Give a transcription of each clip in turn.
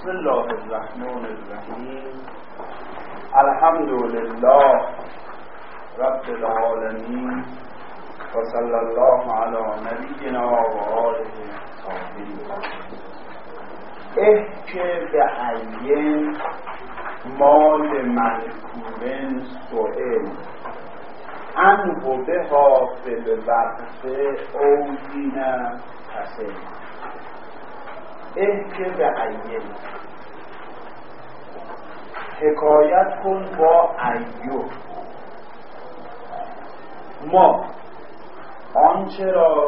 بسم الله الرحمن الرحیم. الحمد لله رب العالمین و صلی الله علی نبینا و آله الطاهرین. احکه به عین مال مذکورن سئل عنه بها فی الوقف او حین تصل. احکه به عین، حکایت کن با ایو ما آنچه را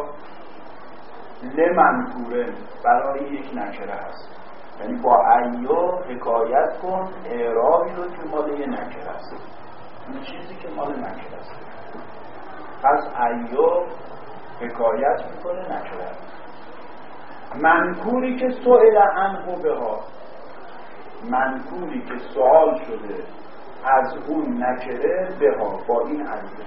لمنکوره برای یک نکره است، یعنی با ایو حکایت کن اعرابی رو که مال یک نکره است، این چیزی که مال نکره است. پس ایو حکایت میکنه نکره است. منکوری که سئل عنه بها، منکوری که سوال شده از اون نکره بها با این ایو.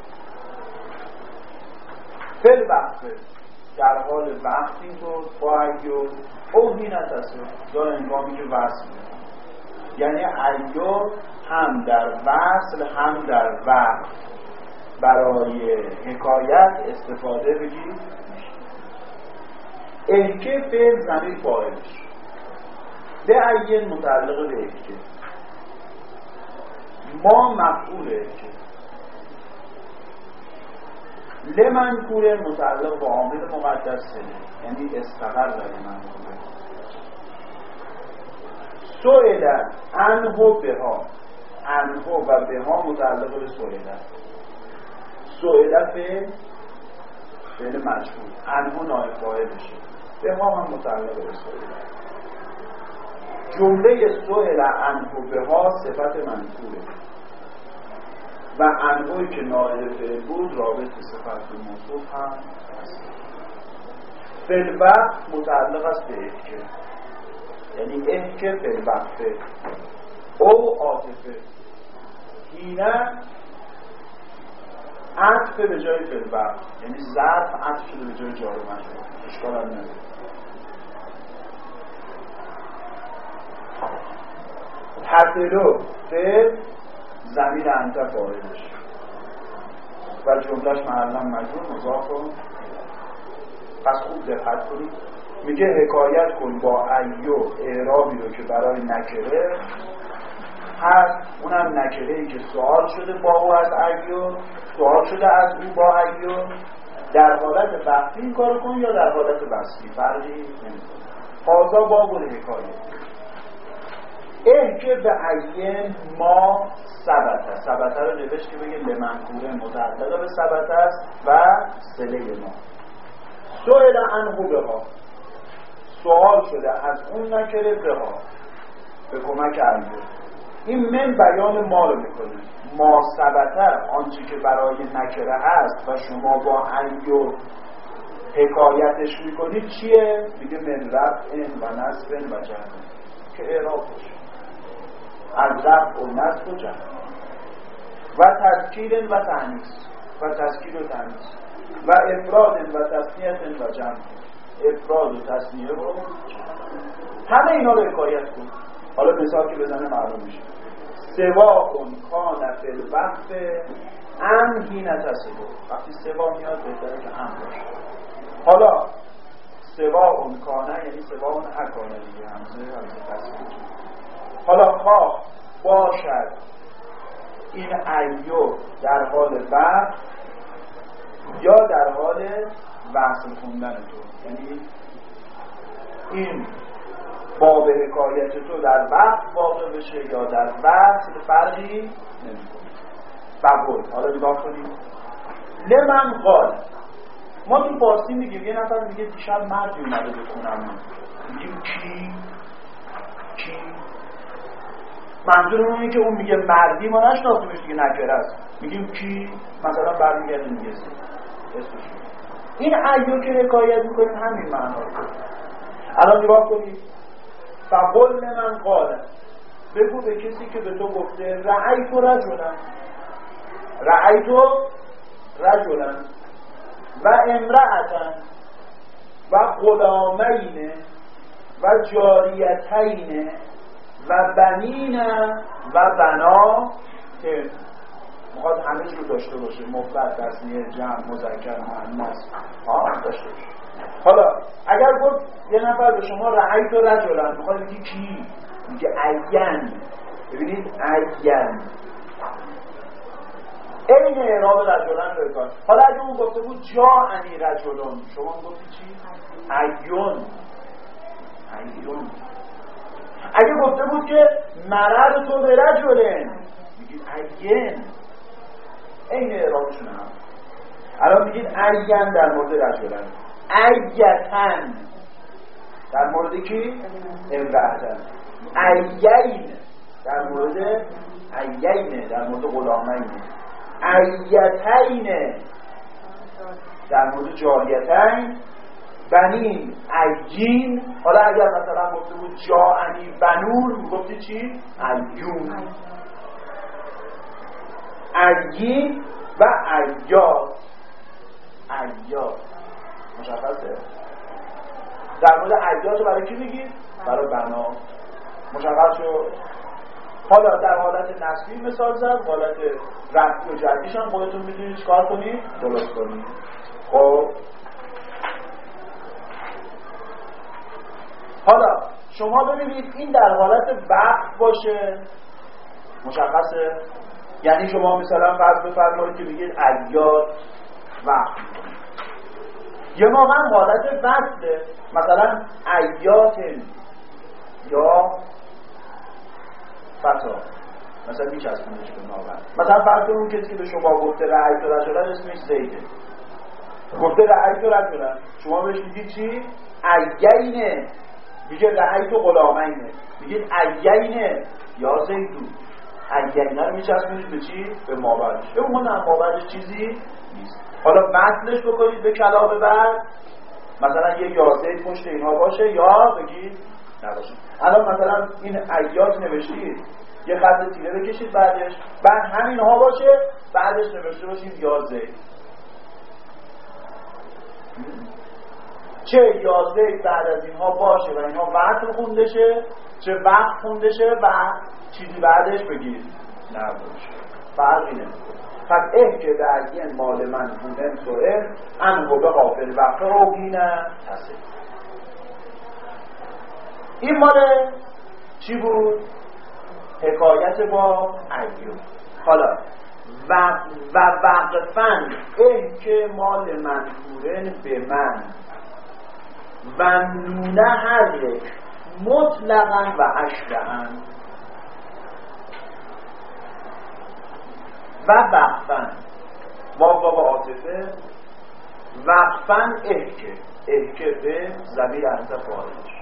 فل وقفه در حال وقتی بود با ایو او حین تصل، یا انگامی که وصل بود، یعنی ایو هم در وصل هم در وقت برای حکایت استفاده بگید. احکه فعل ضمیر فاعلش، به عین متعلق به احکه، ما مفعول احکه، لمنکوره متعلق به عامل مقدر سله، یعنی استقر لمنکوره. سئل عنه بها، عنه و بها متعلق به سئل. سئل فعل مجهول، عنه نائب فاعلشه، بها هم متعلق به سئل. جمله سئل عنه بها صفت منکوره و عنهی که نائب فعل بود رابط صفت به موصوف هم هست. فالوقت متعلق است به احکه، یعنی احکه فالوقفه او عاطفه. هینه عطف به جای فالوقت، یعنی ظرف عطف شده به جای جار و مجرور، اشکال هم نداره. تصلو فعل ضمیر انت فاعلش و جملهش محلا مجرور مضاف. پس خوب دقت کنید، میگه حکایت کن با ایو اعرابی رو که برای نکره هست، اونم نکره‌ای که سوال شده با او از ایو، سوال شده از او با ایو. در حالت وقتی این کارو کن یا در حالت وصلی فرقی نمیکنه. هازا باب الحکایت. احکه به عین ما ثبته، ثبته رو نوشت که بگه لمنکوره متعلق به ثبته است و صله ما. سئل عنه بها، سوال شده از اون نکره بها به کمک ایو. این من بیان ما رو میکنه. ما ثبته آنچه که برای نکره هست و شما با ایو حکایتش میکنید چیه؟ میگه من رفع و نصب و جمع که اعراب باشه، از رفع و نصب و جمع و تذکیر و تانیث و تذکیر و تانیث و افراد و تثنیه و جمع، افراد و تثنیه و جمع، همه اینا رو حکایت کن. حالا مثال که بزنه معلوم میشه. سوا اون کان فی الوقف ان حین تصل. وقتی سوا میاد بهتره که ان باشه. حالا سوا اون کانه یعنی سوا اون اکانه دیگه، همزه تصل. حالا خواه باشد این ایو در حال وقت یا در حال وصل خوندن تو، یعنی این باب حکایت تو در وقت واقع بشه یا در وصل فرقی نمی‌کنه. بقول. حالا نگاه کنید. لمن قال، ما تو فارسی میگیم یه نفر میگه دیشب مردی اومده به خونم، میگیم کی؟ منظورمون اینه که اون میگه مردی، ما نشناختیمش دیگه نکره است، میگیم کی؟ مثلا برمیگرده میگه اسمش. این ایو که حکایت میکنیم همین معنا رو. الان نگاه کنید. فقل لمن قال، بگو به کسی که به تو گفته رأیت رجلا و امرأة و غلامین و جاریتین و بنین و بنا که میخواد همه رو داشته باشه، مفرد، تثنیه، جمع، مذکر، مؤنث داشته باشه. حالا اگر گفت یه نفر به شما رأیت رجلا، میخواد بگی کی؟ میگه عین. ببینید عین این اعراب رجلن رو کار. حالا اگه اون گفته بود جاءنی رجلن، شما گفتی چی؟ عیون. اگه گفته بود که مررت برجلن، میگید عین. این اعرابشون هم الان میگید عین در مورد رجلن، عیتن در مورد کی؟ امرأتن، عیین در مورد عیین در مورد غلامین، عیتین در مورد جاریتین، بنین عیین. حالا اگر مثلا گفته بود جاءنی بنون، گفتی چی؟ عیون. عیین و عیات. عیات مشخصه؟ در مورد عیات رو برای کی میگید؟ برای بنا. مشخص شد؟ حالا در حالت نسبی مثال زد، حالت رفعی و جزمیش هم خودتون میدونید چیکار کنید؟ درست کنید. خب حالا شما ببینید این در حالت وقت باشه، مشخصه؟ یعنی شما مثلا فرض بفرمایید که بگید عیات وقت میکنید. یه موقع هم حالت وقته، مثلا عیات یا فتا، مثلا میچسبونش به ناور. مثلا فرض کنید کسی که به شما گفته رأیت رجلن اسمش زیده، گفته رأیت رجلن، شما بهش میگید چی؟ عیینه. میگه رأیت غلامینه، میگید عیینه یا زیدو. عیینه رو میچسبونید به چی؟ به مابعدش. به اون مابعدش چیزی نیست. حالا متنش بکنید به کلام بعد، مثلا یه یا زید پشت اینها باشه یا بگید نباشه. الان مثلا این عیات نوشتید، یه خط تیره بکشید بعدش، بعد همینها باشه، بعدش نوشته باشید یا زید. چه یا زید بعد از اینها باشه و اینها وقت خونده شه، چه وقت خونده شه و چیزی بعدش بگید نباشه، فرقی نمیکنه. پس که در این مال من بودن سوئل انهو به غافل وقت رو بینه تصل. این مال چی بود؟ حکایت با ایوب. حالا و وقفن که مال منصورن به من و نونه حرک مطلقا و اشبهن و وقفن واقع با عاطفه، وقفن احکه به ضمیر انت فاعلش،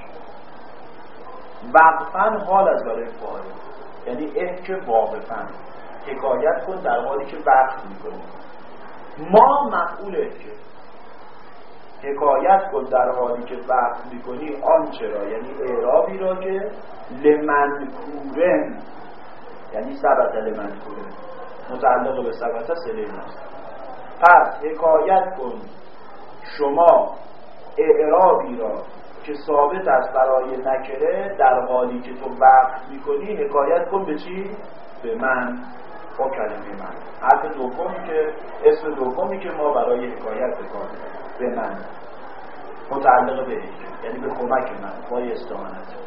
وقفن حال از برای فاعل، یعنی احکه واقفن، حکایت کن در حالی که وقف میکنی. ما مفعول احکه، حکایت کن در حالی که وقف میکنی آنچه را، یعنی اعرابی را که لمنکورن، یعنی ثبت لمنکورن، متعلق به ثبت صله است. پس حکایت کن شما اعرابی را که ثابت است برای نکره در حالی که تو وقف میکنی، حکایت کن به چی؟ به من، با کلمه من. حرف دومی که اسم دومی که ما برای حکایت بکنیم به من، متعلق به یعنی به کمک من، با استعانت.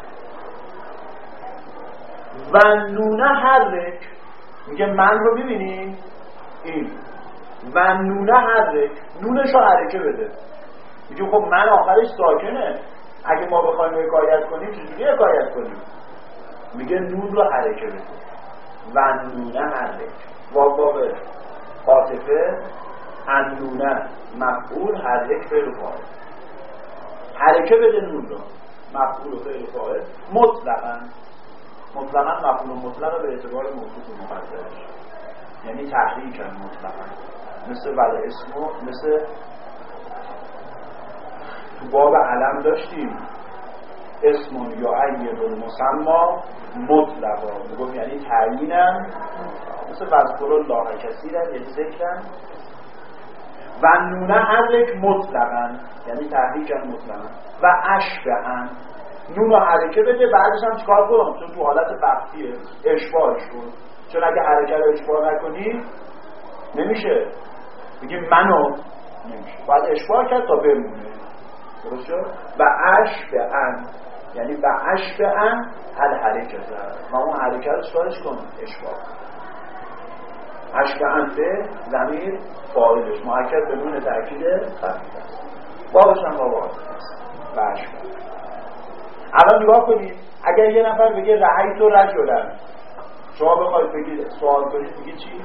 و نونه حرک، میگه من رو ببینیم این و نونه حرک، نونش رو حرکه بده. میگه خب من آخرش ساکنه، اگه ما بخوایم حکایت کنیم چجوری حکایت کنیم؟ میگه نون رو حرکه بده. و نونه حرک واقع عاطفه، انونه مفعول، حرک فعل و فاعل. حرکه بده نون رو، مفعول و فعل و فاعل، مطلقاً مفعول و مطلق به اعتبار موصوف و مقدرش، یعنی تحریک مطلقاً، مثل ول اسمو، مثل تو باب علم داشتیم اسمون یا عید المسما مطلقا، بگم یعنی تعیینم، مثل وذکر الله کثیرا یعنی ذکرن. و نونه حرک مطلقا یعنی تحریکن مطلقا. و اشبهن نون رو حرکه بده، بعدش هم چیکار کنم؟ چون تو حالت وقتیه اشباهش کن، چون اگه حرکت رو اشباه نکنی نمیشه، بگیم منو نمیشه، باید اشباه کرد تا بمونه. درست شد؟ و اشبعن یعنی و اشبعن الحرکت ما اون حرکت رو چیکارش کن؟ اشباه. اشبعن به ضمیر فاعلش مؤکد بدون تأکید خفیف است، بابش هم باب عاطفه است و اشبعن. الان نگاه کنید اگر یه نفر بگه رأیت رجلا، شما بخواید بگید سوال کنید بگید چی؟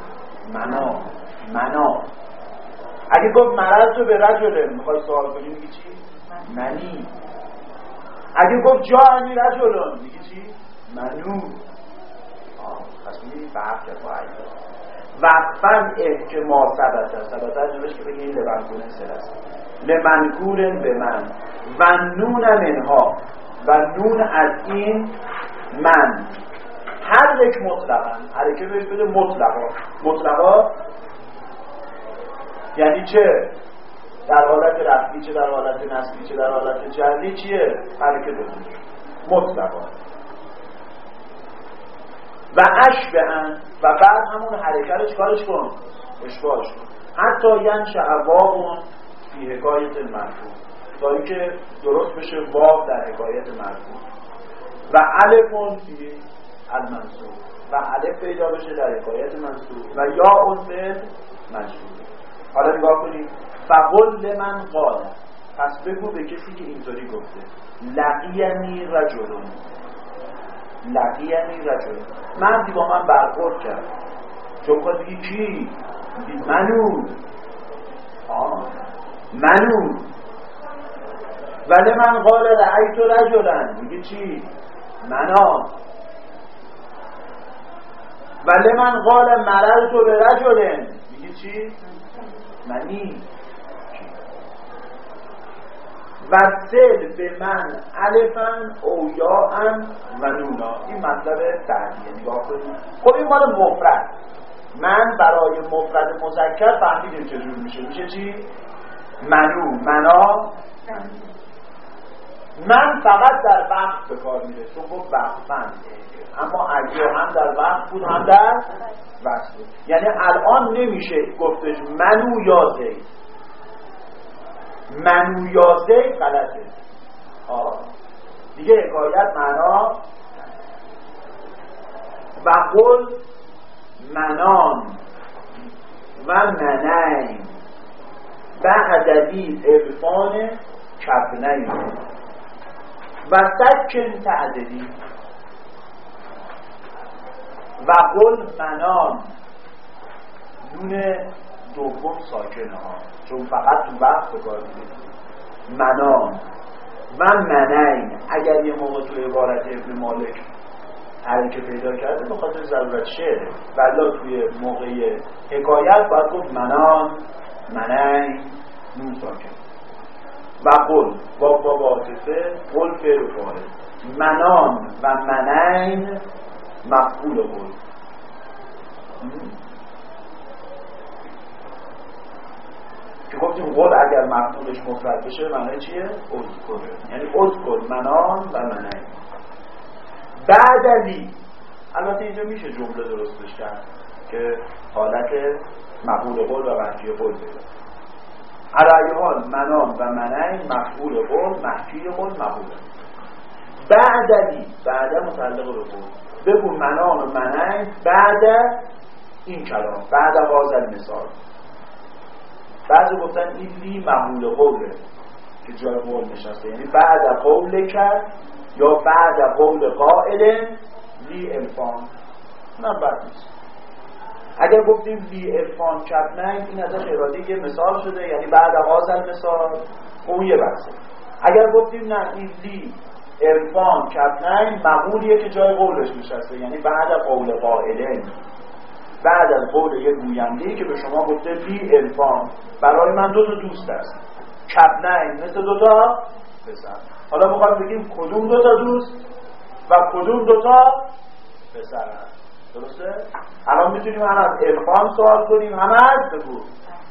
منا. اگه گفت مرض به رجل میخوای سوال کنید میگی چی؟ منی. اگه گفت جاءنی رجل میگی چی؟ منو. پس میگی فرق کرد با عیب وقفن احکما ثبت نوشت که بگی این لبنگونه سر است لمنکورن به من و نون منها و نون از این من هر یک مطلقا حرکه بهش بده مطلقا یعنی چه در حالت رفعی چه در حالت نصبی چه در حالت جری چیه حرکه بده مطلقا و اشبعن و بعد همون حرکه رو چکارش کن اشباهش کن حتی ینشأ واو فی حکایت المرفوع تا اینکه درست بشه واو در حکایت مرفوع و الف فی المنصوب و الف پیدا بشه در حکایت منصوب و یا فی مجرور. حالا نگاه کنید فقل لمن قال پس بگو به کسی که اینطوری گفته لقینی رجل مردی با من برخورد کرد چون خواهد بگی کی؟ منو ولی من قال رأیت رجلا میگه چی؟ منا. ولی من قال مررت به رجل میگه چی؟ منی. و سل به من الفن او یاءن و نونا. این مطلب بعدیه نگاه کنید. خب این مال مفرد، من برای مفرد مذکر فهمیدیم چجور میشه چی؟ منا. من فقط در وقت به کار میره چون گفت وقتمند، اما اگه هم در وقت بود هم در وقت بود. یعنی الان نمیشه گفتش منو یا زید غلطه دیگه حکایت معنا و قل منان و منین بعددی عرفان کبنین و سکن تعددی و قل منان نون دوم ساکنه ها چون فقط تو وقت بکار میده منان و منین. اگر یه موقع تو عبارت ابن مالک حرکه پیدا کرده به خاطر ضرورت شعره ولی توی موقع حکایت باید گفت منان منین نون ساکن و قل با عاطفه قل فعل و فاعل منان و منین مفعول قل. که گفتیم قول اگر مفعولش مفرد بشه معنی چیه؟ اذکر، یعنی اذکر منان و منین. بعد علی البته اینجا میشه جمله درستش کرد که حالت مفعول قول و منفی قول بده. علی حال منان و منین مفعول قول منفی قول مفعول. بعد علی بعد متعلق به قول بگو منان و منین بعد این کلام بعد هذا المثال. بعضی گفتن این لی مفعول قوله که جای قول نشسته، یعنی بعد قول کرد یا بعد قول قائل لی الفان، اونم بد نیست. اگر گفتیم لی الفان کبنین این ازش اراده که مثال شده یعنی بعد غازل مثال اون یه بحثه. اگر گفتیم نه این لی الفان کبنین مقولیه که جای قولش نشسته یعنی بعد قول قائلین بعد از قول یک گوینده‌ای که به شما گفته لی الفان برای من دو تا دوست است کبنین مثل دو تا پسر. حالا میخوایم بگیم کدوم دو تا دوست و کدوم دو تا پسر هست. درسته؟ الان میتونیم هم از الفان سوال کنیم هم از بگو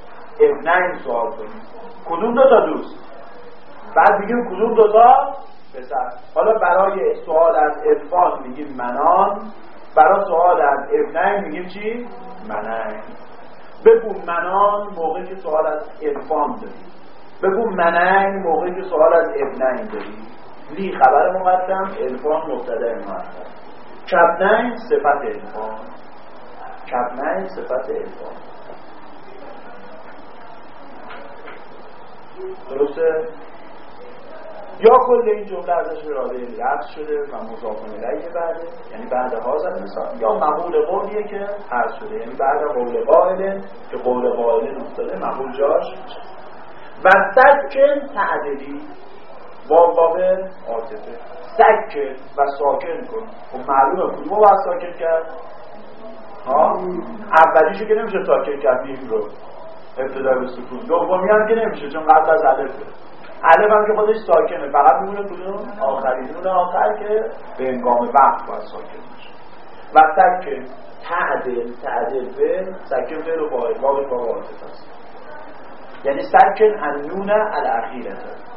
ابنین سوال کنیم کدوم دو تا دوست، بعد بگیم کدوم دو تا پسر. حالا برای سوال از عرفان میگیم منان، برای سوال از ابنین میگیم چی؟ منین. بگو منان موقعی که سوال از عرفان داری، بگو منین موقعی که سوال از ابنین داری. لی خبر مقدم، عرفان مبتدا مؤخر. کبنین صفت عرفان، کبنین صفت عرفان. درسته؟ یا کل این جمله ازش اراده لفظ شده و مضاف الیه بعده، یعنی بعد هازا مثال، یا مقول قولیه که حذف شده، یعنی بعد قول قائل که قول قائل افتاده مقول جاش. و سکن تعدیلی واو عاطفه، سکن و ساکن کن. خب معلومه کدومو باید ساکن کرد؟ اولیشو که نمیشه ساکن کرد، این رو ابتدا به سکون. دومی هم که نمیشه چون قبل از الفه. الف هم که خودش ساکنه، فقط میمونه کدوم؟ آخری. میمونه آخر که به هنگام وقت باید ساکن میشه. و سکن تعدل فعل، سکن فعل و فاعل واو عاطفه است، یعنی سکن النون الاخیره.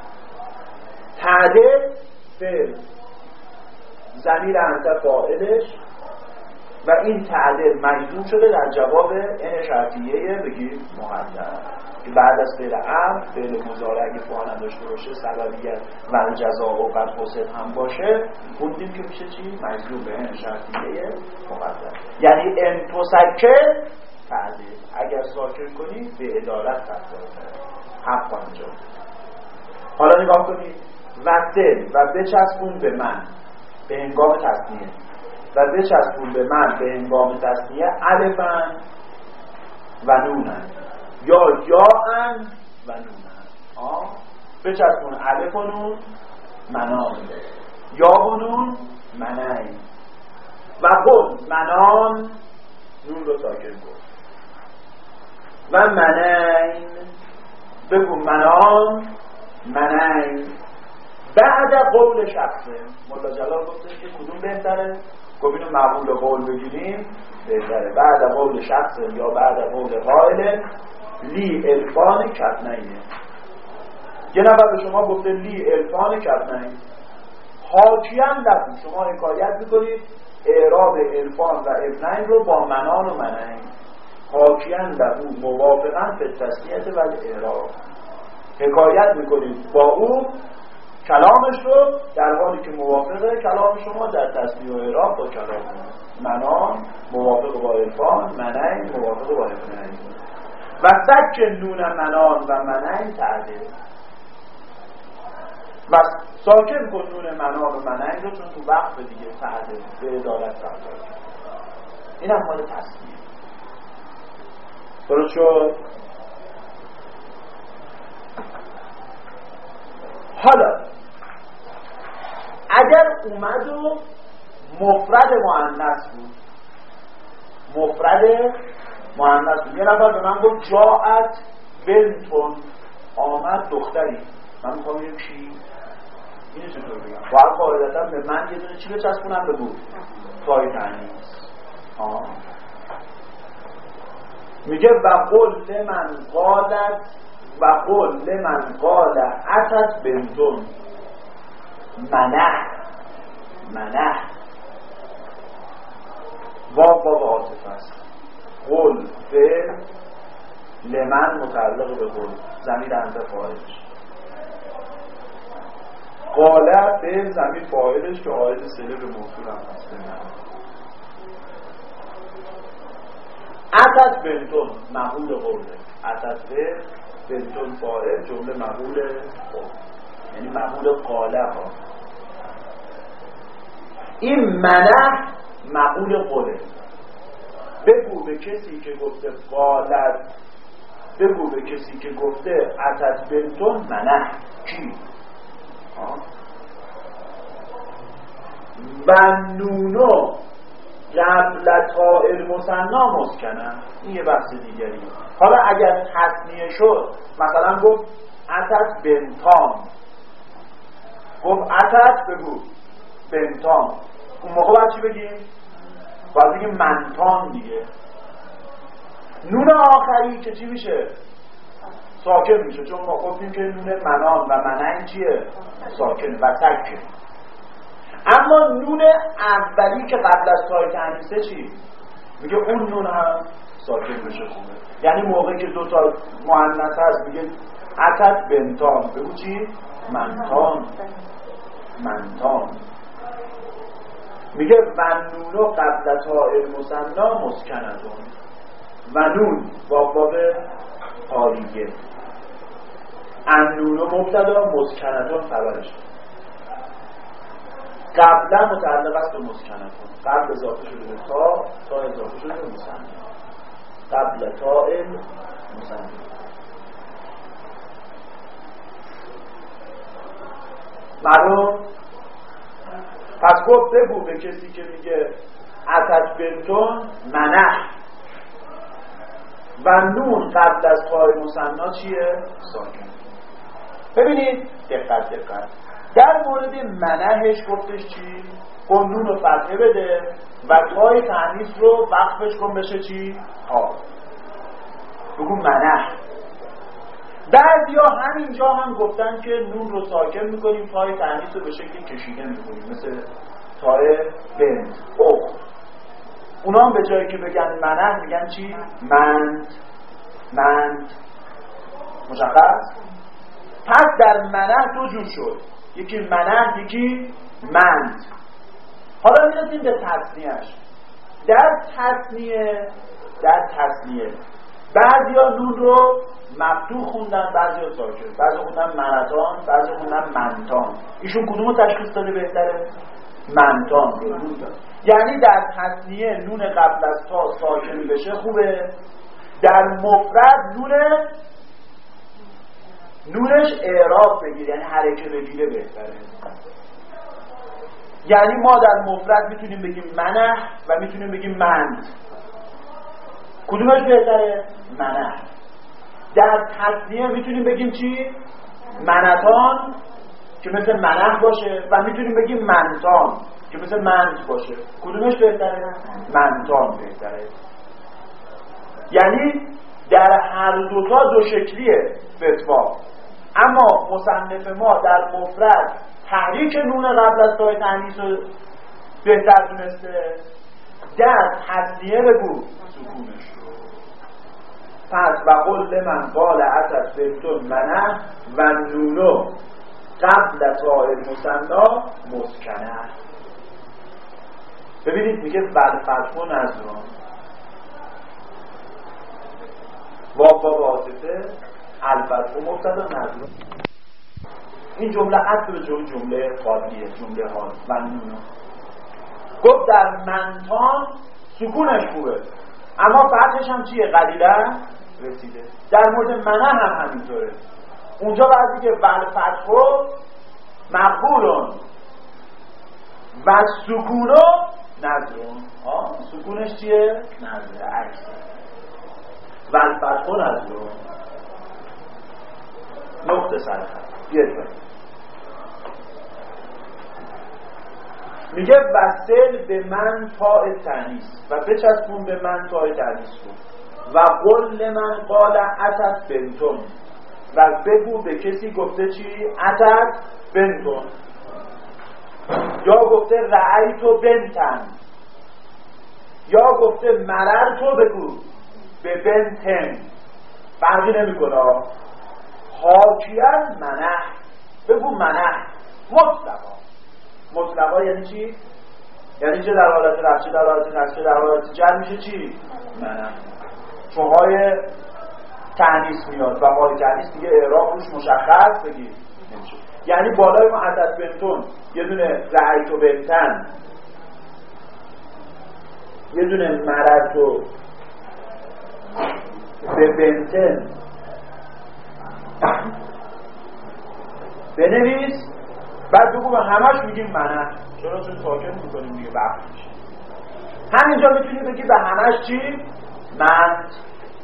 تعدل فعل، ضمیر انت فاعلش و این تعدل مجزوم شده در جواب این شرطیه بگیم مقدم که بعد از فعل امر فعل مضارع اگه فعال نداشته باشه سببیت و جزا و قد حسد هم باشه خوندیم که میشه چی؟ مجزوم به این شرطیه مقدم. یعنی ان تسکن تعدل، اگر ساکن کنی به عدالت رفتار کنی، حق انجام. حالا نگاه کنید وصل و بچسبون به من به هنگام تثنیه و بچسبون به من به هنگام تثنیه الفن و نونن یا یاءن و نونن. بچسبون الف و نون منان، یا و نون منین و قل منان نون رو ساکن کن و منین بگو منان منین. بعد قول شخصه مولا جلال گفتش که کدوم بهتره؟ گفت اینو مقبول قول بگیریم بهتره. بعد قول شخصه یا بعد قول قائل لی الفان کبنینه. یه نفر به شما گفته لی الفان کبنین، حاکیاً لفظ شما حکایت میکنید اعراب الفان و ابنین رو با منان و منین، حاکیاً لفظ موافقاً به تسنیت و اعراب حکایت میکنید با او کلامش رو در حالی که موافقه کلام شما در تسنیه و اعراب با کلام منان موافق با الفان، منین موافق با ابنین. و سکن نون منان و منین تعدیل و ساکن کن نون منان و منین رو چون تو وقت دیگه تعدیل به عدالت رفتار کرد. این هم مال تسنیه. درست شد؟ حالا اگر اومد و مفرد مؤنث بود، مفرد مؤنث بود، یه نفر به من گفت جاءت بنتون، آمد دختری، من میخوام بگم چی؟ اینو چطور بگم؟ باید قاعدتا به من یه دونه چی بچسبونم بگو؟ تای تانیث. میگه و قل لمن قالت و قل لمن قال اتت بنتون منح واو عاطفه است. قل فعل، لمن متعلق به قل، ضمیر انت فاعلش، قال فعل ضمیر فاعلش که عائد صله به موصول هم هست. اتت بنتون مقول قوله، اتت فعل بنتون فاعل، جمله مقول قول، یعنی مقول قاله ها. این منح مقول قوله. بگو به کسی که گفته قالت، بگو به کسی که گفته اتت بنتون منح کی؟ و نونو قبل تاء المثنا مسکنه. این یه بحث دیگری. حالا اگر تثنیه شد مثلا گفت اتت بنتان، گفت اتت بگو بنتان، اون موقع باید چی بگیم؟ باید بگیم منتان دیگه. نون آخری که چی میشه؟ ساکن میشه، چون ما گفتیم که نون منان و منن چیه؟ ساکنه و سکه. اما نون اولی که قبل از تای تانیثه چی؟ میگه اون نون هم ساکن بشه خوبه. یعنی موقعی که دو تا مؤنث هست میگه اتت بنتان، بگو چی؟ منتان. منتان. میگه و نونو قبل تای المثنی مسکنتون، و نون با باب تاریگه، ان نونو مبتدا مسکنتون خبرش، قبلا متعلق است به مسکنتون، قبل اضافه شده به تا اضافه شده به مثنی، قبل تا مثنی. معلوم؟ پس گفت بگو به کسی که میگه اتت بنتون منح و نون قبل از تای مثنی چیه؟ ساکن. ببینید دقت در مورد منحش گفتش چی؟ کن نون رو فتحه بده و تای تانیث رو وقفش کن بشه چی؟ ها. بگو منح. بعضیا همینجا هم گفتن که نون رو ساکن میکنیم، تای تانیث رو به شکلی کشیده میکنیم، مثل تای بند اخت. اونا هم به جایی که بگن منح میگن چی؟ مند. مشخص؟ پس در منح دو جور شد، یکی منح یکی مند. حالا میرسیم به تثنیه‌اش. در تثنیه بعضیا نون رو مفتوح خوندن، بعضیا ساکن، بعضی خوندن منتان، بعضی خوندن منتان. ایشون کدومو تشخیص داده بهتره؟ منتان رو نون داد. یعنی در تثنیه نون قبل از تا ساکن بشه خوبه، در مفرد نونش اعراب بگیره، یعنی حرکه بگیره بهتره. یعنی ما در مفرد میتونیم بگیم منح و میتونیم بگیم مند. کدومش بهتره؟ منح. در تثنیه میتونیم بگیم چی؟ منتان که مثل منح باشه و میتونیم بگیم منتان که مثل مند باشه. کدومش بهتره؟ منتان بهتره. یعنی در هر دوتا دو شکلیه فتوا. اما مصنف ما در مفرد تحریک نون قبل از تای تانیث رو بهتر دونسته، در تثنیه بگو سکونش رو. پس و قل من قال اتت بنتون منح و نونو قبل تای مثنی مسکنه. ببینید میگه والفتح نظران با واسطه الفتح مبتدا نظران. این جمله عطف به جمله خالیه، جمله حال. و نونو گفت در منتان سکونش خوبه، اما فتحش هم چیه؟ قلیلا رسیده. در مورد منح هم همینطوره. اونجا بعضی که والفتح مقبولون و سکونو نظرون. سکونش چیه؟ نظر عکس. والفتح نظرون نقطه سرخط. میگه وصل به من تاء تانیث و بچسبون به من تاء تانیث رو و قل من قال اتت بنتون و بگو به کسی گفته چی؟ اتت بنتون. یا گفته رأیتو بنتن، یا گفته مررتو بگو به بنتن، فرقی نمیکنه. حاکیاً منح بگو منح مطلقا یعنی چی؟ یعنی چه در حالت رفع، چه در حالت نصب، چه در حالت جر میشه چی؟ منح. چون های تانیث میاد و های تانیث دیگه اعراب روش مشخص بگیر نمیشه. یعنی بالای ما اتت بنتون یه دونه رأیتو بنتن، یه دونه مررتو به بنتن بنویس، بعد بگو همش میگیم منح. چرا؟ چون ساکن میکنیم دیگه وقت میشه. همینجا میتونی بگی به همش چی؟ مند.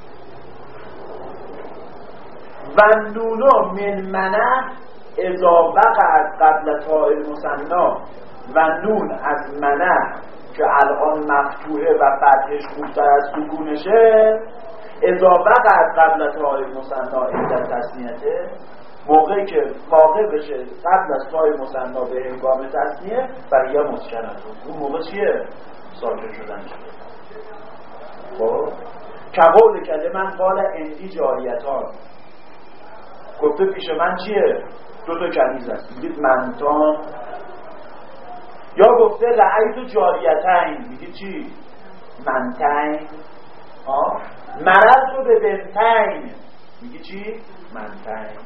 و نونو من منح اذا وقعت قبل تاء المثنی و نون از منح که الان مفتوحه و فتحش خوبتر از سکونشه اذا وقع قبل تای مثنا عند تثنیته، موقعی که واقع بشه قبل از تای مثنا به هنگام تثنیه برای مسکنه، اون موقع چیه؟ ساکن شدن شده. خب کقول کلمه قال اندی جاریتان، گفته پیش من چیه؟ دو تا کنیز هست، میگید منتان. یا گفته رأیت جاریتین، میگید چی؟ منتین. مرض رو به بنتین، میگی چی؟ منتین.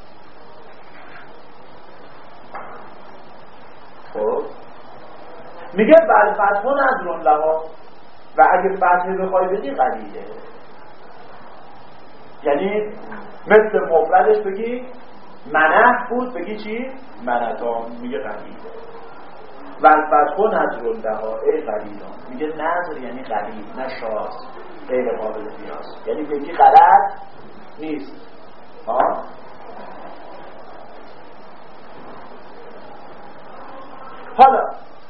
خب میگه بل فتحه نظرون لها، و اگه فتحه بخوای بدی قلیله، یعنی مثل مفردش بگی منح بود بگی چی؟ منتان، میگه قلیله. بل فتحه نظرون لها ای قلیلان، میگه نظر یعنی قلیل، نه شاذ، غیر قابل قیاس، یعنی بگی غلط نیست. حالا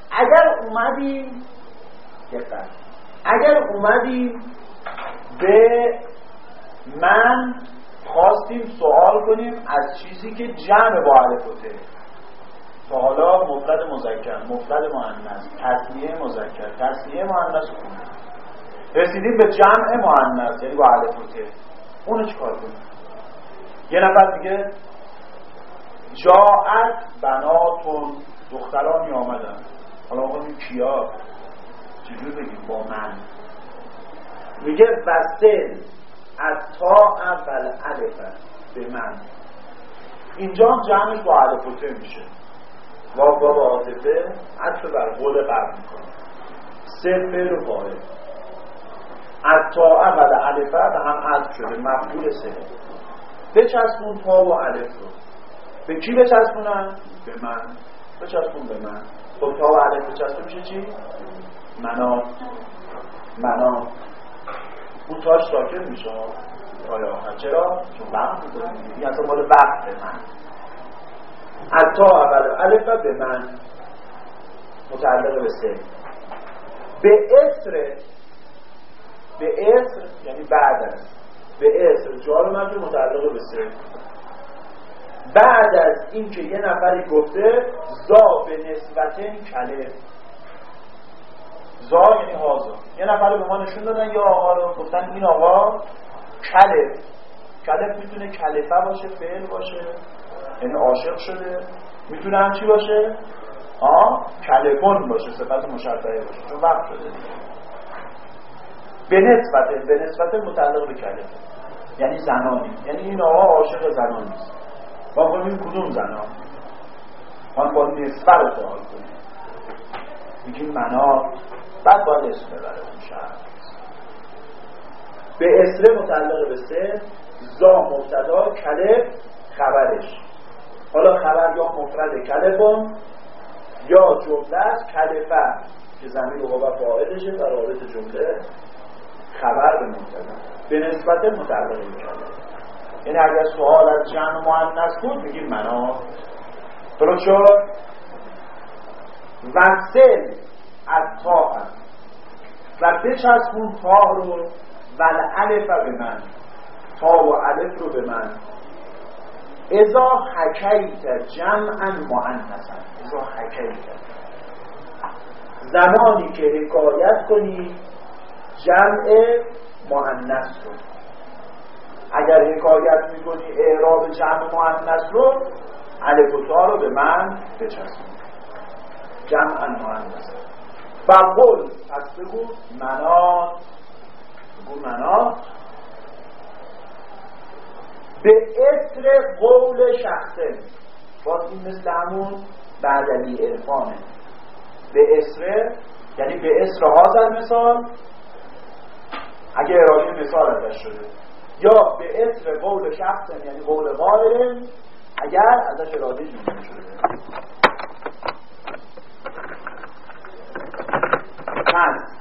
اگر اومدیم به من خواستیم سوال کنیم از چیزی که جمع با الف و ت، تا حالا مفرد مذکر، مفرد مؤنث، تثنیه مذکر، تثنیه مؤنث خوندیم، رسیدیم به جمع مؤنث یعنی با الف و ت، اونو چیکار کنیم؟ یه نفر میگه جاءت بناتون، دخترانی آمدن. حالا آقا این کیا؟ چجور بگیم؟ با من. میگه وصل از تا اول الف به من، اینجا جمعش با الف و ت میشه، واو با عاطفه عطف بر قول قبل میکنه، سه فعل و فاعل، از تا اول الف به هم عطف شده، مفعول سه. بچسبون تا و الف رو. به کی بچسبونن؟ به من. بچسبون به من. خب تا و الف بچسبون میشه چی؟ منات. اون تاش ساکن میشه تای آخر. چرا؟ چون وقت میکنیم، این اصلا مال وقت به من. از تا اول الف به من متعلق به سه. به اسر یعنی بعد از، به اسر جار مجرور متعلق به سه. بعد از این که یه نفری گفته زا به نسبت کله، زا یعنی هازا، یه نفر به ما نشون دادن یا آقا رو گفتن این آقا کلف میتونه کلفه باشه، فعل باشه یعنی عاشق شده، میتونه هم چی باشه؟ کلفون باشه، صفت مشبهه باشه، چون وقت شده دیگه. به نسبت متعلق به کلفه یعنی زنانی، یعنی این آقا عاشق زنانی است. با کنیم کدوم زنان؟ من با نسبت رو سوال کنیم، میگیم منات، بعد باید اسم ببره اون شهر. به اسره متعلق به سه، زا مبتدا، کلف خبرش. حالا خبر یا مفرد کلفون یا جمله است کلفه که ضمیر و فاعلشه در رابط جمله، خبر به مبتدا، به نسبت متعلق به کلفه. یعنی اگر سوال از جمع مؤنث بود میگیم منات. درست شد؟ وصل از تا و بچسبون تا رو ول الف به من، تا و الف رو به من. اذا حکیت جمعا مؤنثا، اذا حکیت زمانی که حکایت کنی جمع مؤنث رو. اگر حکایت میکنی اعراب جمع مؤنث رو، الف و تا رو به من بچسبون، جمعا مؤنثا. فقل پس بگو منات، بگو منات به اثر قول شخصه. باز این مثل همون بعدلی عرفانه. به اثر یعنی به اثر حاضر مثال اگه ارائه مثال ازش شده، یا به اثر قول شخصه یعنی قول قائل اگر ازش اراده جمله شده. پس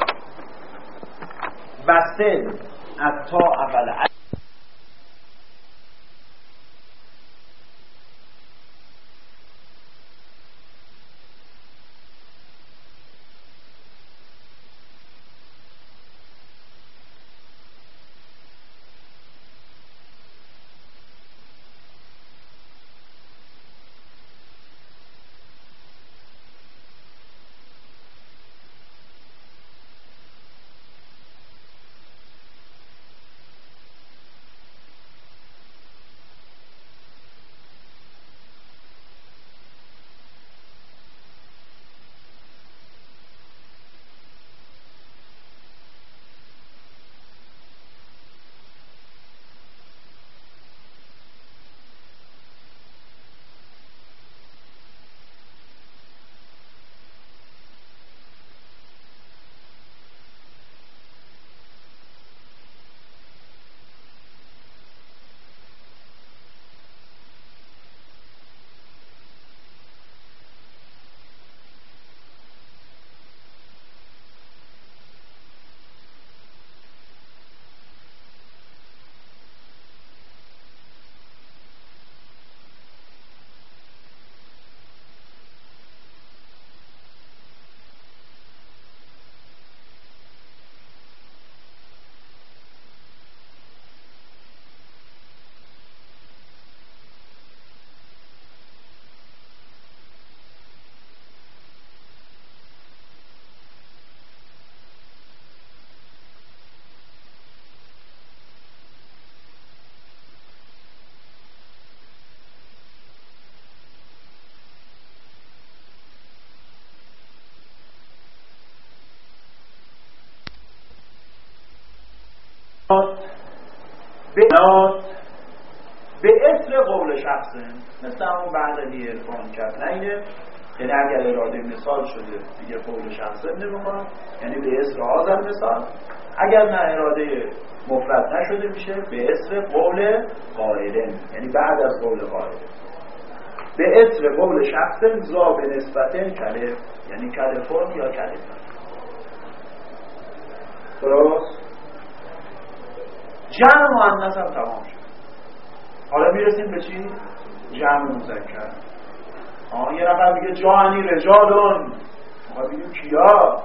وصل از تا اول به اثر قول شخصه، مثل همون بعدنی ارفان کرد نینه، یعنی اگر اراده مثال شده دیگه قول شخصه نمیخواد، یعنی به اثر آزم مثال. اگر نه اراده مفرد نشده میشه به اثر قول قائله، یعنی بعد از قول قائله. به اثر قول شخصه زا به نسبت کلف، یعنی کلفون یا کلفون. درست؟ جمع مؤنث هم تمام شد. حالا میرسیم به چی؟ جمع مذکر. یه نفر میگه جانی رجالون، ما بگیم کیا؟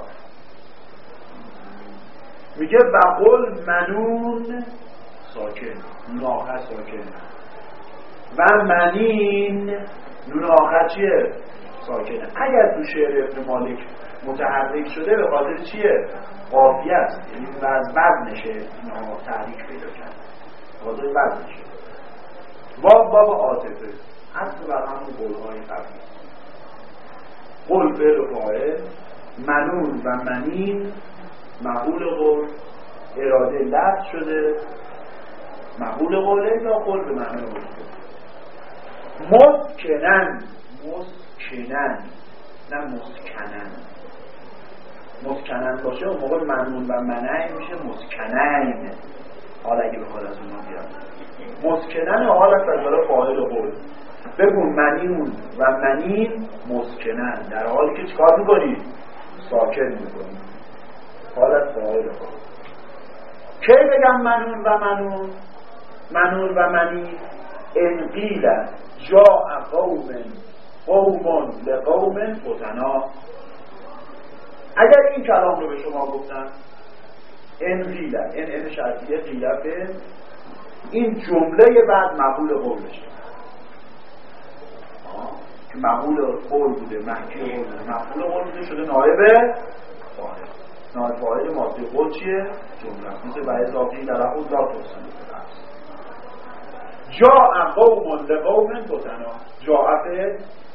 میگه بقول منون ساکن، نون آخر ساکن، و منین نون آخر چیه؟ ساکنه. اگر تو شعر ابن مالک متحرک شده به خاطر چیه؟ قافیه است، یعنی از وزنشه تحریک پیدا کرد، به خاطر وزنشه. باب عاطفه اصل بر همون قولهای قبلی. قول فعل و فاعل، منون و منین مفعول قول، اراده لفظ شده مفعول قوله یا قول به معنی قول. مسکنن نه مسکنن باشه اون موقع منون و منعی میشه مسکنین. حالا اگه بخواد از اونا بیاد مسکنن حال است از برای فاعل قول. بگو منیون و منین مسکنن، در حالی که چکار میکنی؟ ساکن میکنی. حالت فاعل قول. کی بگم منون و منین؟ انقیل جاء قوم لقوم فتنا. اگر این کلام رو به شما گفتن انقیل، این شرطیه قیلفه، این جمله بعد مقبول قول بشه که مقبول قول بوده، محکی قول بوده، مقبول قول بوده، شده نائب فاعل. نائب فاعل ماضی قول چیه؟ جمله. مثل و اضافی در اخوض لا تحسن جاء قوم لقوم فتنا. جاء فعل،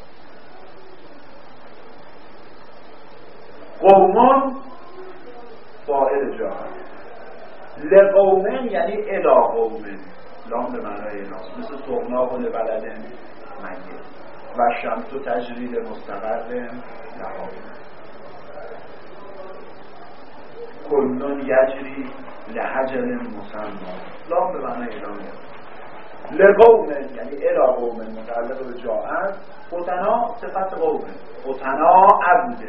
قومون فاعل جاء، لقومن یعنی الی قومن، لام به معنای الی، مثل سغنا و لبلدن مگه و شمس و تجرید مستقر لها کلون یجری لحجل مسمى، لام به معنای الی. لقومن یعنی الی قومن متعلق به جاء. فتنا صفت قومن، فتنا عبوده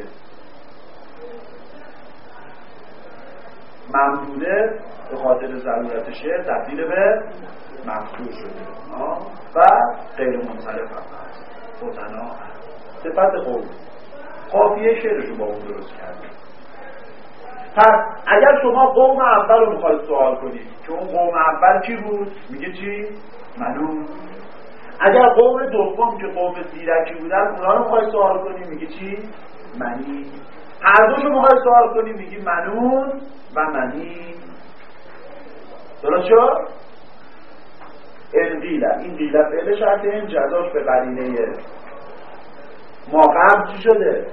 ممدوده به خاطر ضرورت شعر تبدیل به مفعول شده و غیر منصرف هست. فتنا صفت قول، قافیه شعرش رو با اون درست کرده. پس اگر شما قوم اول رو میخواید سوال کنید که اون قوم اول کی بود؟ میگه چی؟ منون. اگر قوم دوم که قوم زیرکی بودن اونا رو میخواید سوال کنید میگه چی؟ منی. هر دوشو میخواید سوال کنید میگی منون و منی. درست شد؟ انقیل، این قیل فعل شرطه، این جزاش به قرینه ما قبل چی شده؟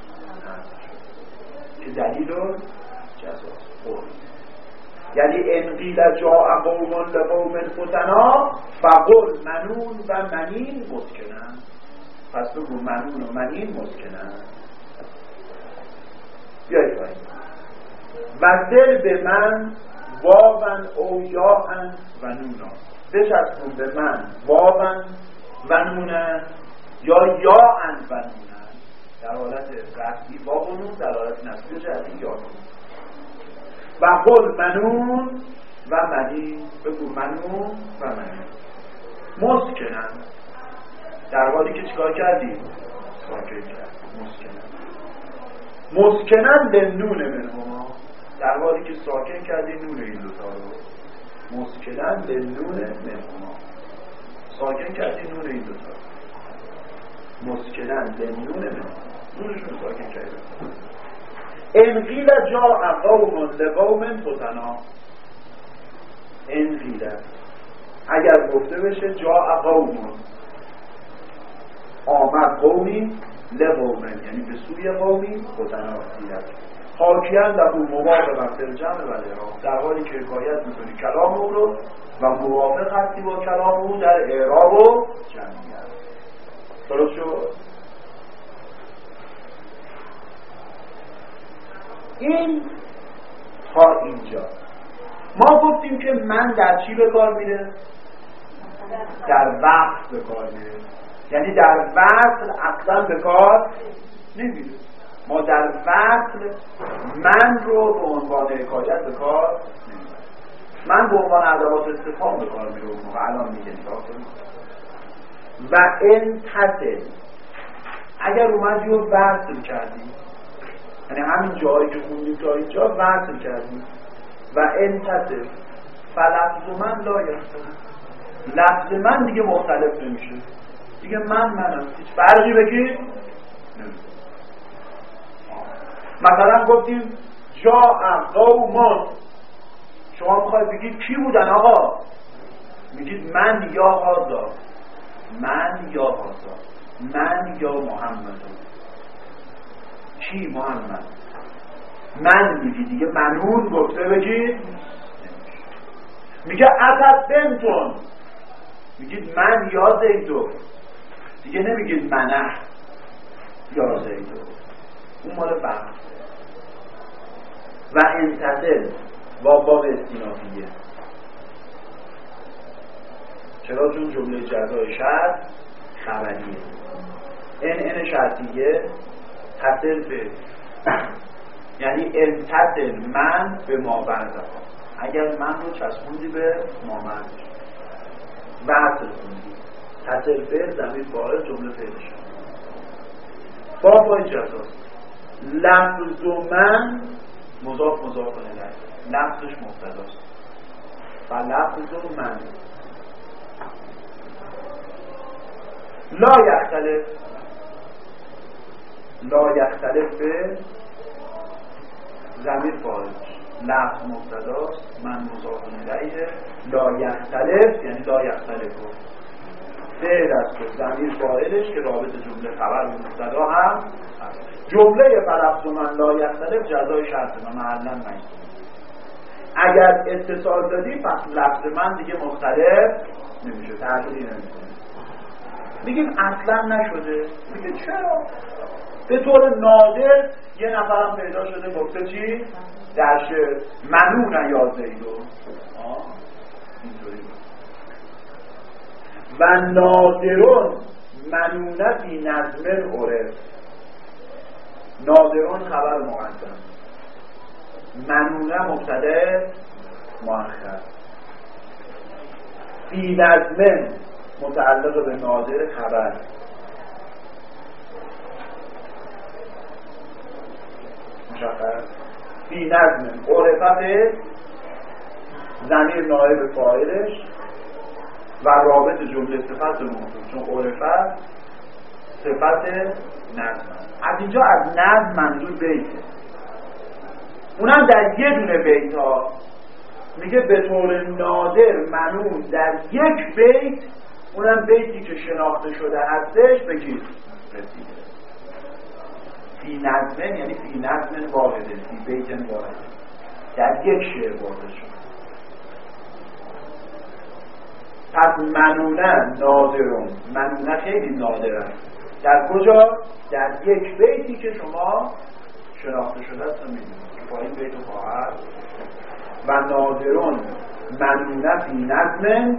که دلیل و جزاست قول. یعنی انقیل جاء قوم لقوم فتنا فقل منون و منین مسکنن. پس بگو منون و منین مسکنن. بیایید باید و دل به من واون او یاهن و نونا. بچسبون به من واون و نونن یا یاهن و نونن، در حالت رفعی واو و نون، در حالت نصبی جری یا نون. و قل منون و منی، بگو منون و منی مسکنن، در حالی که چیکار کردی؟ ساکن کردی. مسکنن به نون منهما، در حالی که ساکن کردی نون این دوتا رو. مسکنن به نون منهما، ساکن کردی نون این دوتا رو. مسکنن به نون منهما، نونشون ساکن کردی. انقیل جاء قوم لقوم فتنا. انقیل اگر گفته بشه جاء قوم، آمد قومی لقوم، یعنی به سوی قومی فتنا دیدن. حاکیاً له موافقاً فی الجمع و الاعراب، در حالی که حکایت میکنی کلام او رو و موافق هستی با کلام او در اعراب و جمعیت. درست شد؟ این تا اینجا ما گفتیم که من در چی به کار میره؟ در وقت به کار میره، یعنی در وصل اصلا به کار نمیره. ما در وصل من رو به عنوان حکایت به کار نمیره، من به عنوان ادوات استفهام به کار میره و الان میگه و انتصل اگر اومدی و وصل کردی، یعنی همین جایی که خوندیم تا اینجا وصل کردی و انتصل فلفظ من لا یختلف، لفظ من دیگه مختلف نمیشه، دیگه منم، هیچ فرقی بگیر نمیشه. مثلا گفتیم جاء قوم، شما میخواید بگید کی بودن آقا؟ میگید من یا هذا، من یا هذا، من یا محمد. کی محمد؟ من میگی دیگه منون گفته بگید. میگه اتت بنتون، میگید من یا زیدو، دیگه نمیگید منه یا زیدو، اون مال فقط. و انتصل با باب استینافیه، چرا؟ چون جمله جزای شرط خبریه، ان شرطیه، تصل به یعنی انتصل من به ما بعدها، اگر من رو چسبوندی به ما بعدش وصل خوندی، تصل به ضمیر فاعل جمله فعلش بابای جزاست. لفظ من مضاف الیه، لفظش مبتداست و لفظ من لا یختلف، لا یختلف به ضمیر فاعلش، لفظ مبتداست، من مضاف الیه، لا یختلف یعنی لا یختلف فعل است که ضمیر فاعلش که رابط جمله خبر به مبتدا هم هست. جمله فلفظ من لا یختلف جزای شرط و محلا منصوب. اگر اتصال دادی پس لفظ من دیگه مختلف نمیشه، تغییری نمیکنه. میگیم اصلا نشده، میگه چرا؟ به طور نادر یه نفرم پیدا شده گفته چی؟ در شعر منون یا زیدو، اینطوری و نادرون منونتی نظم عرف. نادرون خبر مقدم، منونه مبتدا مؤخر، فی نظم متعلق به نادر خبر، مشخص. فی نظم عرفت ضمیر نائب فاعلش و رابط جمله صفت موصول، چون عرفت صفت نظم. از اینجا از نظم منظور بیته، اونم در یه دونه بیت ها. میگه به طور نادر منون در یک بیت، اونم بیتی که شناخته شده هستش بگید رسیده. فی نظم یعنی فی نظم واحده، فی بیت واحده، در یک شعر واحد شد. پس منونه نادرون، منونه خیلی نادر است. در کجا؟ در یک بیتی که شما شناخته شده است میدونید که با این بیت خواهد و نادرون منونه فی نظم.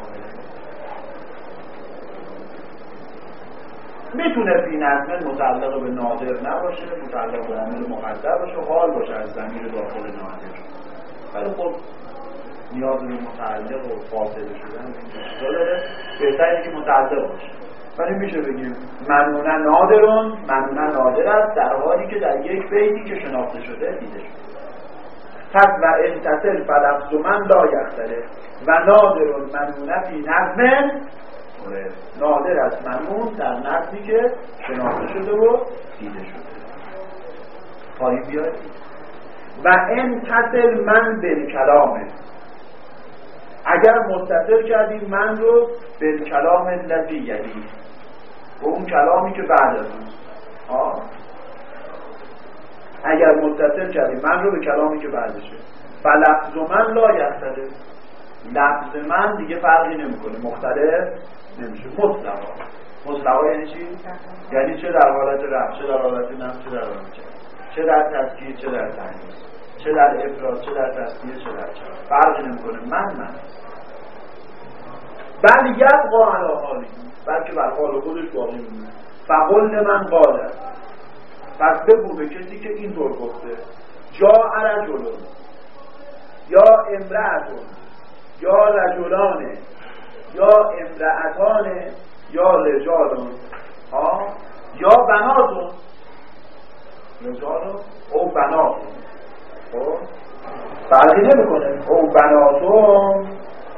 میتونه فی نظم متعلق به نادر نباشه، متعلق به عامل مقدر باشه، حال باشه از ضمیر داخل نادر، ولی خب نیاز به متعلق و فاصله شدن این چیزا داره، بهتره که متعلق باشه. ولی میشه بگیم منونه نادرون، منونه نادر است در حالی که در یک بیتی که شناخته شده دیده شده. پس و انتصل فلفظ من لا یختلف و نادرون منونه فی نظم، نادر است منون در نظمی که شناخته شده و دیده شده. پایین بیایید و انتصل من بالکلامه، اگر متصل کردیم من رو بالکلام الذی یلی، و اون کلامی که بعد از اون اگر متصل کردیم من رو به کلامی که بعدشه، فلفظ من لا یختلف، لفظ من دیگه فرقی نمیکنه، مختلف نمیشه. مطلقا یعنی چی؟ یعنی چه در حالت رفع، چه در حالت نفی، چه در حالت جمع، چه در تذکیر، چه در تانیث، چه در افراد، چه در تثنیه، چه در جمع، فرقی نمیکنه. من بل یبقى علی حالی، بلکه بر حال خودش باقی میمونه. فقل من قال، پس بگو به کسی که اینطور گفته، جاء رجل یا امرأتون یا رجلان یا امرأتان یا رجالون یا بناتون، رجالون او بناتون، خب فرقی نمیکنه، او بناتون.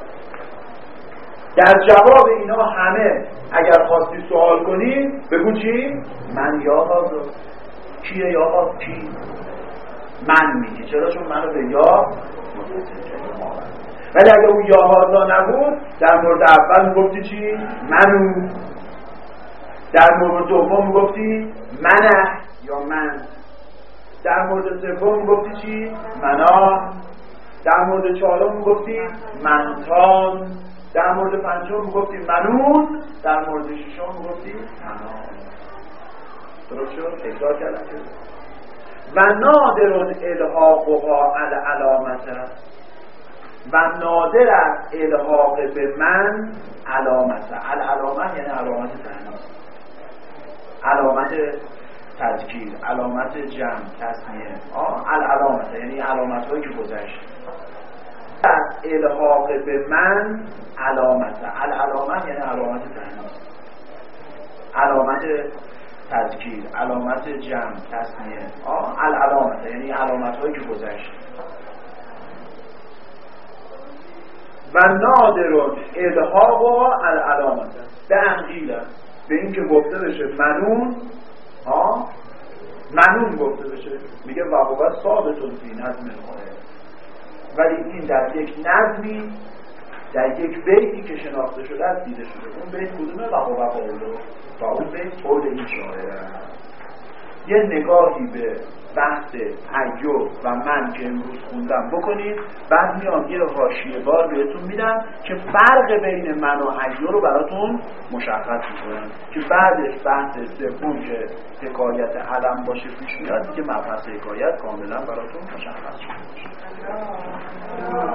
در جواب اینا همه اگر خواستی سوال کنی بگو چی؟ من یا حاضر. کیه یا حاضر؟ کی؟ من میگی، چرا؟ چون منو به یا متصل کردی. ولی اگه اون یا حاضر نبود در مورد اول گفتی چی؟ منو. در مورد دوم گفتی منه یا من. در مورد سوم گفتی چی؟ منا. در مورد چهارم گفتی منتان. در مورد پنجم گفتی منون. در مورد ششم گفتی منان. درست شد؟ تکرار کردم. و نادر الحاقها علامت، و نادر از الحاق به من علامت. علامت یعنی علامت تانیث، علامت تذکیر، علامت جمع، تثنیه. علامت یعنی علامت هایی که گذشت. از الحاق به من علامت. علامت یعنی علامت تانیث، علامت تذکیر، علامت جمع، تثنیه. علامت یعنی علامت هایی که گذشت. و نادرون الحاق و علامت به انقیل، به این که گفته بشه منون، منون گفته بشه. میگه وقوبت ثابتون فی نظم القرآن، ولی این در یک نظمی، در یک بیتی که شناخته شده است دیده شده. اون بیت کدومه؟ وقوبت قولو، و اون بیت قول این شاعر. یه نگاهی به بحث ایوب و من که امروز خوندم بکنید، بعد میام یه حاشیه بار بهتون میدم که فرق بین من و ایوب رو براتون مشخص میکنم، که بعدش بحث سوم که حکایت علم باشه پیش میاد، دیگه مبحث حکایت کاملا براتون مشخص شده.